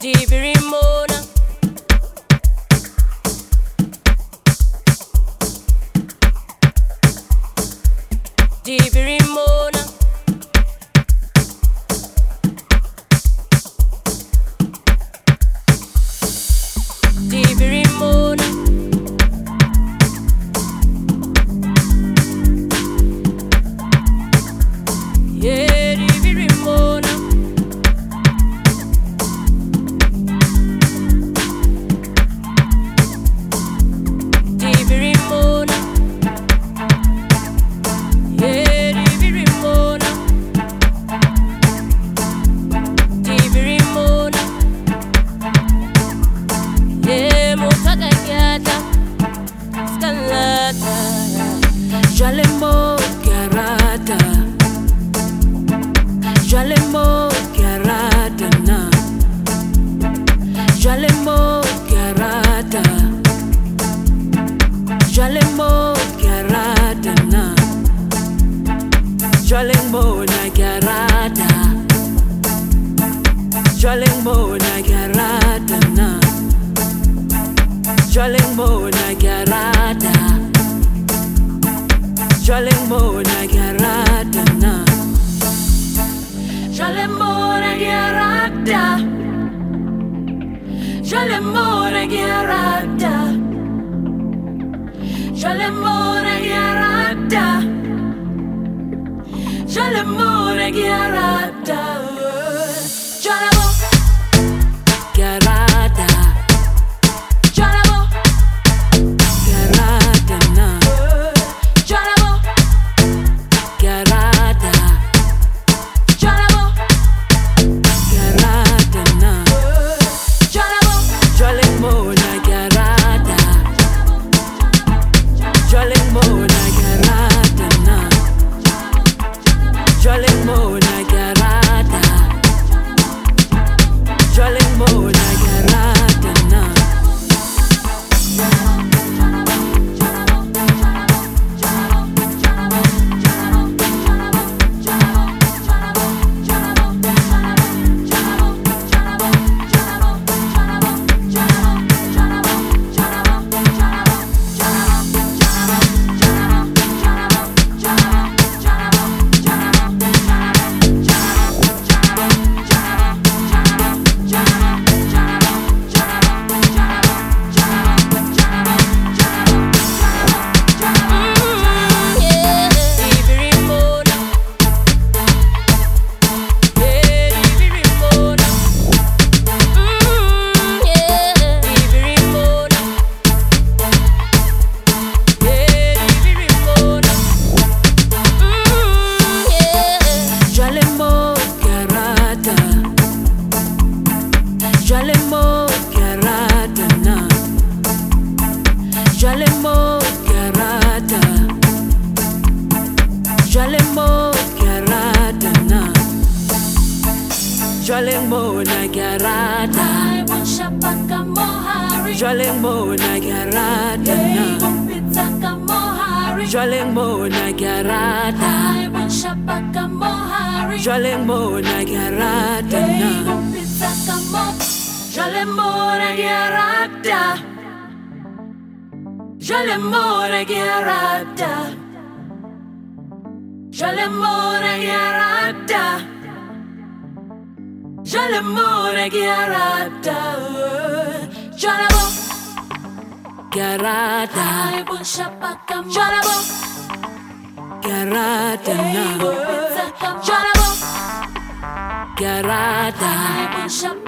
Dibirimona, Dibirimona, Dibirimona, yeah, Dibirimona, Dibirimona, yeah, Dibirimona, Dibirimona, yeah, Mutagayata, Skalata, Jalembo Garata, Jalembo Garata na, Jalembo Garata, Jalembo Garata na, Jalembo na Garata, Jalembo na Garata na, Jalembo na Garata, Jalembo na Garata na, Jalembo na Garata, Jalembo na Garata, Jalembo na Garata, Jalembo na Garata, Jalembo Garata, Jalembo Garata na, Jalembo Garata, Jalembo Garata na, Jalembo na Garata, Jalembo na Garata na, Jalembo na Garata, Jalembo na Garata na. Jalembo Garata na, Jalembo Garata, Jalembo Garata na, Jalembo na Garata, Jalembo na Garata na, Jalembo na Garata, Jalembo na Garata na. Jalembo na Garata, Jalembo na Garata, Jalembo na Garata, Jalembo na Garata, Jalembo Garata, Jalembo Garata na, Jalembo Garata.